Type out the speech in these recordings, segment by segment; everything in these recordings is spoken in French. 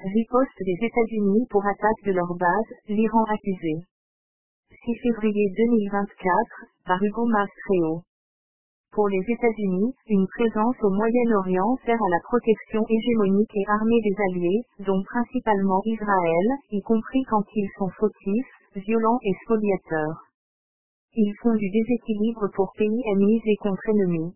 Riposte des États-Unis pour attaque de leur base, l'Iran accusé. 6 février 2024, par Hugo Mastreo. Pour les États-Unis, une présence au Moyen-Orient sert à la protection hégémonique et armée des alliés, dont principalement Israël, y compris quand ils sont fautifs, violents et spoliateurs. Ils font du déséquilibre pour pays amis et contre ennemis.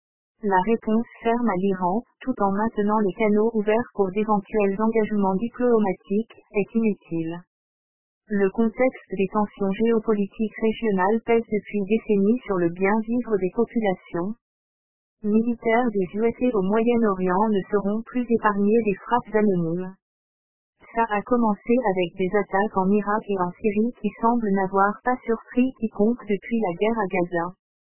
La réponse ferme à l'Iran, tout en maintenant les canaux ouverts pour d'éventuels engagements diplomatiques, est inutile. Le contexte des tensions géopolitiques régionales pèse depuis décennies sur le bien-vivre des populations. Militaires des USA au Moyen-Orient ne seront plus épargnés des frappes anonymes. Ça a commencé avec des attaques en Irak et en Syrie qui semblent n'avoir pas surpris quiconque depuis la guerre à Gaza.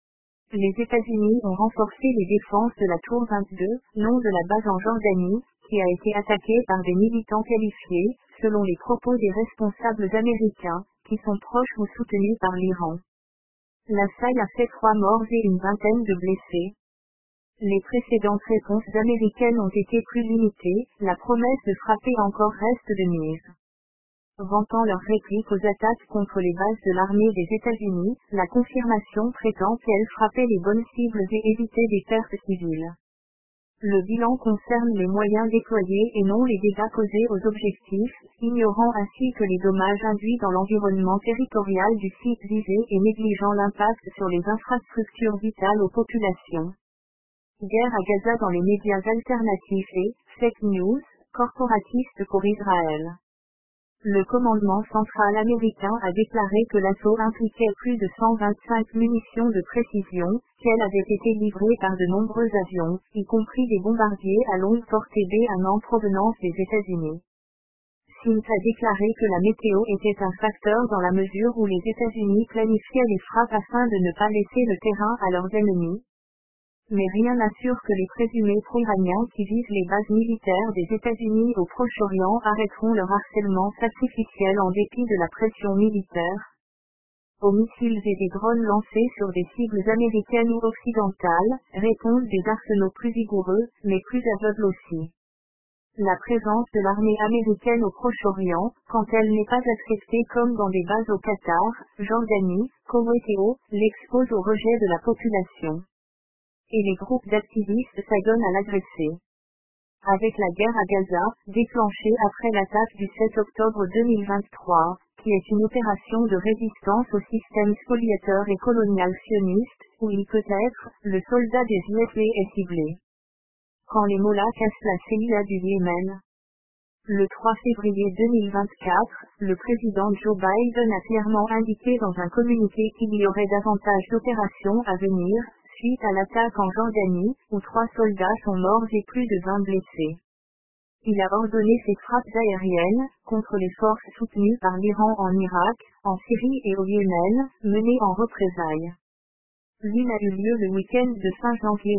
Les États-Unis ont renforcé les défenses de la Tour 22, nom de la base en Jordanie, qui a été attaquée par des militants qualifiés, selon les propos des responsables américains, qui sont proches ou soutenus par l'Iran. L'assaut a fait 3 morts et une vingtaine de blessés. Les précédentes réponses américaines ont été plus limitées, la promesse de frapper encore reste de mise. Vantant leur réplique aux attaques contre les bases de l'armée des États-Unis, la confirmation prétend qu'elle frappait les bonnes cibles et évitait des pertes civiles. Le bilan concerne les moyens déployés et non les dégâts causés aux objectifs, ignorant ainsi que les dommages induits dans l'environnement territorial du site visé et négligeant l'impact sur les infrastructures vitales aux populations. Guerre à Gaza dans les médias alternatifs et fake news, corporatistes pour Israël. Le commandement central américain a déclaré que l'assaut impliquait plus de 125 munitions de précision, qu'elles avaient été livrées par de nombreux avions, y compris des bombardiers à longue portée B1 en provenance des États-Unis. Sint a déclaré que la météo était un facteur dans la mesure où les États-Unis planifiaient les frappes afin de ne pas laisser le terrain à leurs ennemis. Mais rien n'assure que les présumés pro-iraniens qui visent les bases militaires des États-Unis au Proche-Orient arrêteront leur harcèlement sacrificiel en dépit de la pression militaire. Aux missiles et des drones lancés sur des cibles américaines ou occidentales, répondent des arsenaux plus vigoureux, mais plus aveugles aussi. La présence de l'armée américaine au Proche-Orient, quand elle n'est pas acceptée comme dans des bases au Qatar, Jordanie, Koweït et l'expose au rejet de la population. Et les groupes d'activistes s'adonnent à l'agresser. Avec la guerre à Gaza, déclenchée après l'attaque du 7 octobre 2023, qui est une opération de résistance au système spoliateur et colonial sioniste, où il peut être, le soldat des USA est ciblé. Quand les mollahs cassent la CIA du Yémen. Le 3 février 2024, le président Joe Biden a clairement indiqué dans un communiqué qu'il y aurait davantage d'opérations à venir, suite à l'attaque en Jordanie, où 3 soldats sont morts et plus de 20 blessés. Il a ordonné ces frappes aériennes, contre les forces soutenues par l'Iran en Irak, en Syrie et au Yémen, menées en représailles. L'une a eu lieu le week-end de fin janvier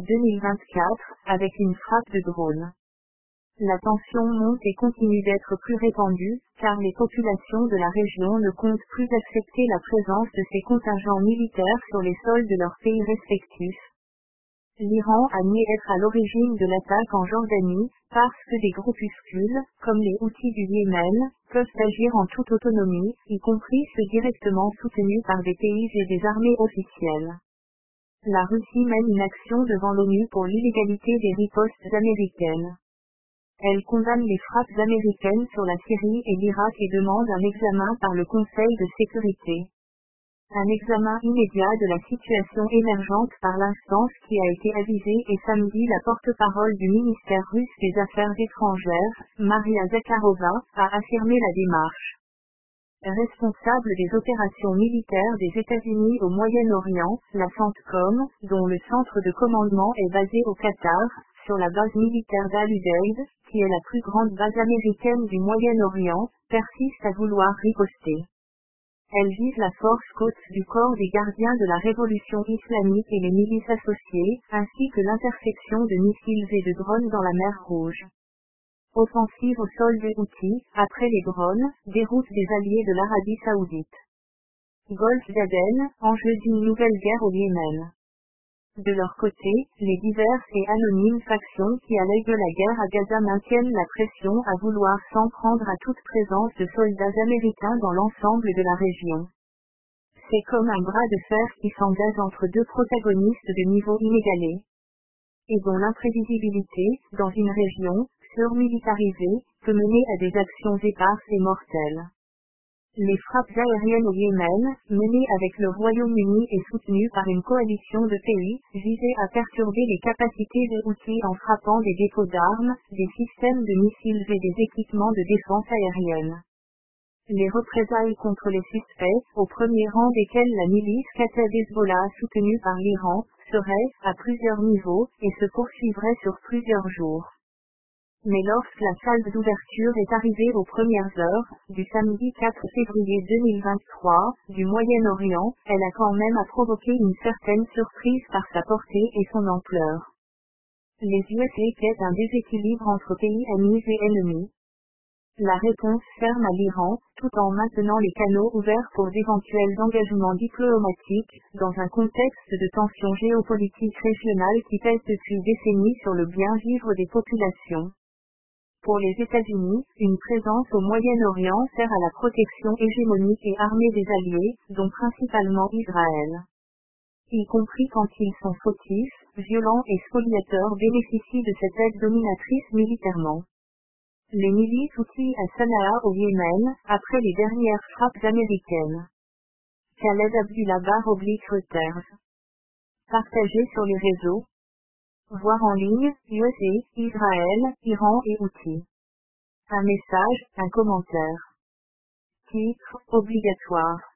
2024, avec une frappe de drone. La tension monte et continue d'être plus répandue, car les populations de la région ne comptent plus accepter la présence de ces contingents militaires sur les sols de leurs pays respectifs. L'Iran a nié être à l'origine de l'attaque en Jordanie, parce que des groupuscules, comme les Houthis du Yémen, peuvent agir en toute autonomie, y compris ceux directement soutenus par des pays et des armées officielles. La Russie mène une action devant l'ONU pour l'illégalité des ripostes américaines. Elle condamne les frappes américaines sur la Syrie et l'Irak et demande un examen par le Conseil de sécurité. Un examen immédiat de la situation émergente par l'instance qui a été avisée et samedi la porte-parole du ministère russe des Affaires étrangères, Maria Zakharova, a affirmé la démarche. Responsable des opérations militaires des États-Unis au Moyen-Orient, la CENTCOM, dont le centre de commandement est basé au Qatar, sur la base militaire d'Al-Udeid, qui est la plus grande base américaine du Moyen-Orient, persiste à vouloir riposter. Elle vise la force côte du corps des gardiens de la révolution islamique et les milices associées, ainsi que l'intersection de missiles et de drones dans la mer Rouge. Offensive au sol des Houthis, après les drones, déroute des alliés de l'Arabie Saoudite. Golfe d'Aden, enjeu d'une nouvelle guerre au Yémen. De leur côté, les diverses et anonymes factions qui à l'œil de la guerre à Gaza maintiennent la pression à vouloir s'en prendre à toute présence de soldats américains dans l'ensemble de la région. C'est comme un bras de fer qui s'engage entre deux protagonistes de niveau inégalé. Et dont l'imprévisibilité, dans une région, surmilitarisée, peut mener à des actions éparses et mortelles. Les frappes aériennes au Yémen, menées avec le Royaume-Uni et soutenues par une coalition de pays, visaient à perturber les capacités des Houthis en frappant des dépôts d'armes, des systèmes de missiles et des équipements de défense aérienne. Les représailles contre les suspects, au premier rang desquels la milice Kata'ib Hezbollah soutenue par l'Iran, seraient, à plusieurs niveaux, et se poursuivraient sur plusieurs jours. Mais lorsque la salve d'ouverture est arrivée aux premières heures, du samedi 4 février 2023, du Moyen-Orient, elle a quand même provoqué une certaine surprise par sa portée et son ampleur. Les USA quittent un déséquilibre entre pays amis et ennemis. La réponse ferme à l'Iran, tout en maintenant les canaux ouverts pour d'éventuels engagements diplomatiques, dans un contexte de tensions géopolitiques régionales qui pèsent depuis décennies sur le bien-vivre des populations. Pour les États-Unis, une présence au Moyen-Orient sert à la protection hégémonique et armée des alliés, dont principalement Israël. Y compris quand ils sont fautifs, violents et spoliateurs bénéficient de cette aide dominatrice militairement. Les milices Houthis à Sanaa au Yémen, après les dernières frappes américaines. Khaled Abdullah/Reuters. Partagé sur les réseaux. Voir en ligne, USA, Israël, Iran et Houthis. Un message, un commentaire. Titre, obligatoire.